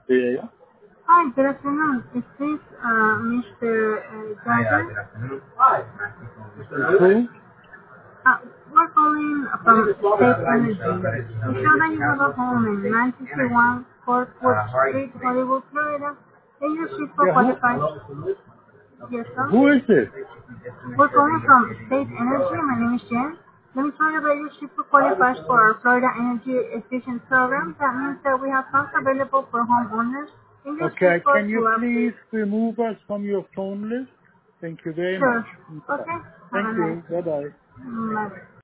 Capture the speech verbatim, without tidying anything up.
Yeah. Hi, good afternoon. Is this uh, Mister Uh, Jordan? Who? Uh, we're calling from State Energy. We show that you have a home in nine sixty-one Forkwood Street, Hollywood, Florida. And your ship for Yeah, who? qualified. Yes, sir. Who is this? We're calling from State Energy. My name is Jen. Let me tell you that your ship qualifies for our Florida Energy Efficient Program. That means that we have funds available for homeowners in your Okay, ship can to you please update. remove us from your phone list? Thank you very much. Sure. Bye-bye. Okay. Have Thank a nice you. day. Bye-bye. Bye.